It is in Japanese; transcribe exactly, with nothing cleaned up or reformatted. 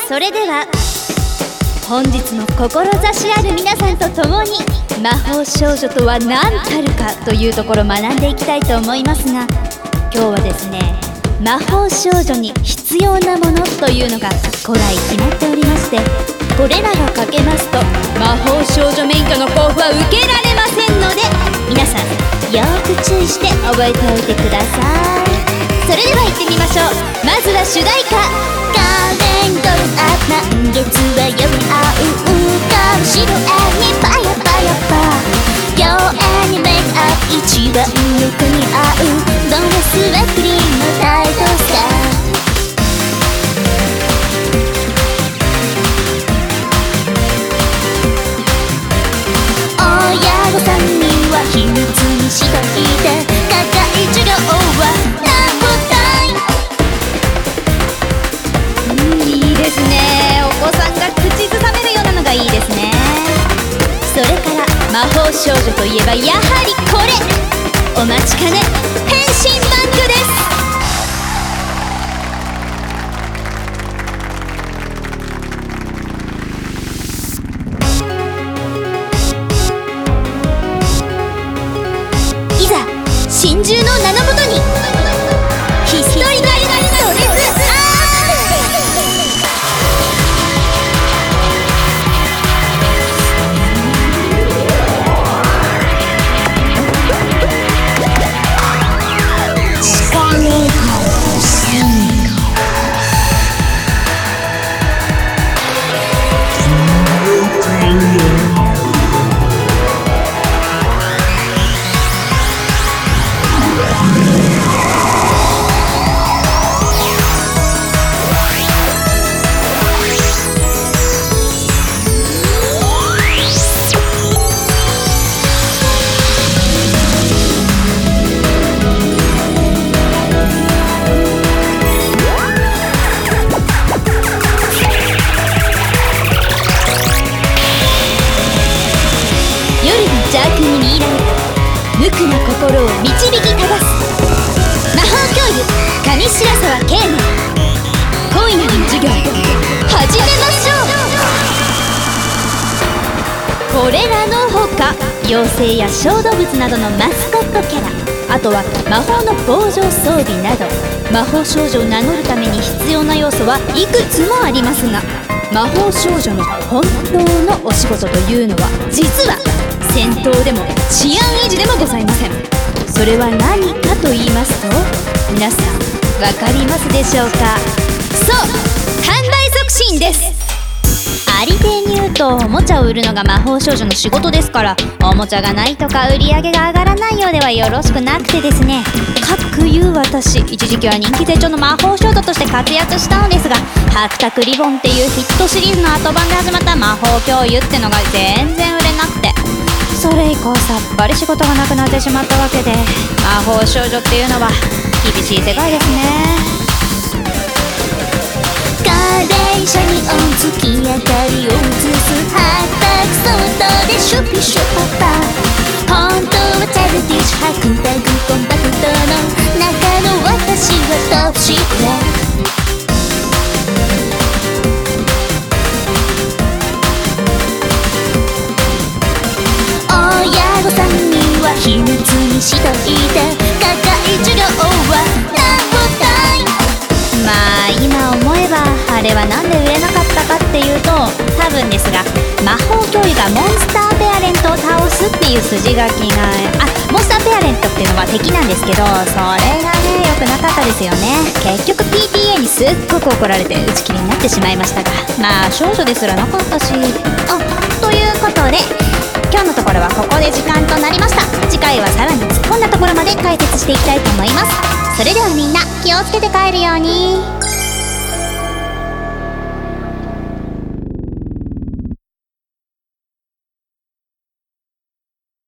それでは本日の志ある皆さんと共に魔法少女とは何たるかというところを学んでいきたいと思いますが、今日はですね、魔法少女に必要なものというのが古来決まっておりまして、これらが欠けますと魔法少女免許の交付は受けられませんので、皆さんよく注意して覚えておいてください。それでは行ってみましょう。まずは主題歌、カレンドルアップ、満月はより合うかもしれにパヤパヤパ、妖艶にメイクアップ一番よく似合う、ドレスはクリームのタイトスカート、親御さんには秘密にしといて、課外授業はなんぼたい。うん、いいですね。お子さんが口ずさめるようなのがいいですね。それから魔法少女といえばやはりこれ、お待ちかね変身バッグです。真珠の名のもとにヒストリカルドレスアー邪悪に見入られ無垢な心を導き正す魔法教諭上白沢啓の恋なる授業始めましょう。これらのほか妖精や小動物などのマスコットキャラ、あとは魔法の防除装備など、魔法少女を名乗るために必要な要素はいくつもありますが、魔法少女の本当のお仕事というのは実は戦闘でも治安維持でもございません。それは何かと言いますと、皆さんわかりますでしょうか。そう、販売促進です。ありていに言うと、おもちゃを売るのが魔法少女の仕事ですから、おもちゃがないとか売り上げが上がらないようではよろしくなくてですね、かくいう私、一時期は人気絶頂の魔法少女として活躍したのですが、ハクタクリボンっていうヒットシリーズの後版で始まった魔法教諭ってのが全然売れなくて、それ以降さっぱり仕事がなくなってしまったわけで、魔法少女っていうのは厳しい世界ですね。カレン車にお月明かりを映すハッタクソートでシュピシュパパ、本当はチャルティッシュハクタグコンパクトの中の私はトップシークレット、親御さんには秘密にしといて、課外授業はなんぼたい。まあ今思えばあれはなんで売れなかったかっていうと、多分ですが魔法教諭がモンスターペアレントを倒すっていう筋書きが、あ、モンスターペアレントっていうのは敵なんですけど、それがね良くなかったですよね。結局 ピーティーエー にすっごく怒られて打ち切りになってしまいましたが、まあ少女ですらなかったし。あ、ということで今日のところはここで時間となりました。次回はさらに突っ込んだところまで解説していきたいと思います。それではみんな気をつけて帰るように。